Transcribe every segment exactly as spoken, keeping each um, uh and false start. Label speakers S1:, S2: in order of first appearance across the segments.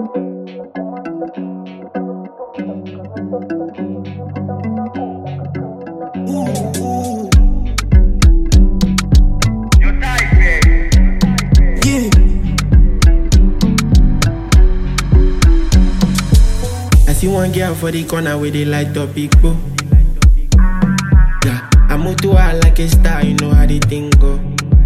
S1: See one girl for the corner where they light up big bro. Yeah, I move to her like a star, you know how the thing go.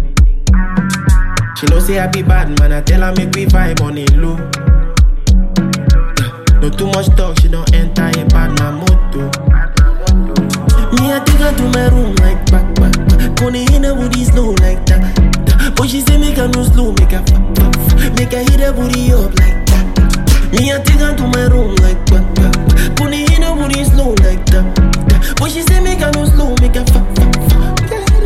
S1: She know say I be bad man, I tell her make we vibe on it low. Yeah, no too much talk, she don't enter a bad man moto. Me I take her to my room like back back back. Kone in her booty slow like that. But she say make her no slow, make her fuck fuck. Make her hit her booty up like that. Me I take her to my room like back back. Put it in her booty slow like that. But she say make her no slow, make her fuck fuck fuck.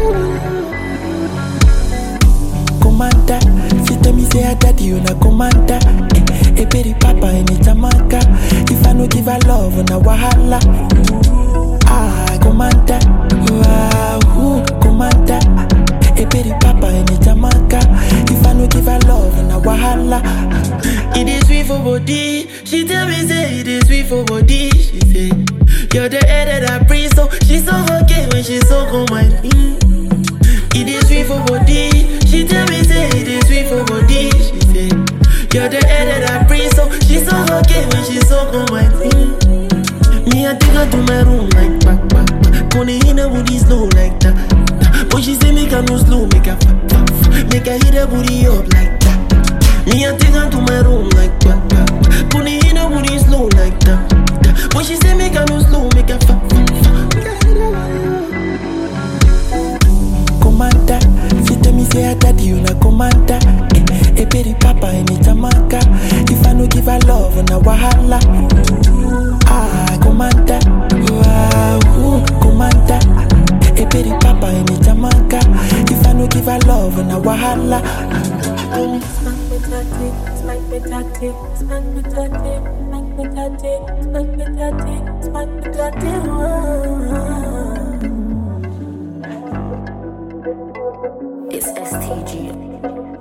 S2: Commander, she tell me say her daddy you na commander. Eh, eh, baby papa in Jamaica. If I no give her love, na wahala. Ah, commander, ah, ooh, commander. Eh, baby papa in Jamaica. If I no give her love, na wahala.
S1: It is sweet for body. She tell me say it is sweet for body. She say you're the air that I breathe, so she's so okay when she's so cold my feet. It is sweet for body. She tell me say it is sweet for body. She say you're the air that I breathe, so she's so okay when she's so cold my feet. Me I take her to my room like back back back. Kone in her booty slow like that. But she say make her no slow, make her fuck fuck fuck. Make her hit her booty up like that. Me I take her to my room like back back back. Kone in her booty slow like that. But she say make her no slow, make her fuck fuck fuck.
S2: Commander, she tell me say her daddy you na commander. Eh, eh, baby papa in Jamaica. If I no give her love, na wahala. Ah, commander, ah, ooh, commander. Eh, baby papa in Jamaica. If I no give her love, na wahala.
S3: Smack me tatty, smack me tatty, smack me tatty, smack me tatty, smack me tatty, smack me tatty.
S4: It's S T G.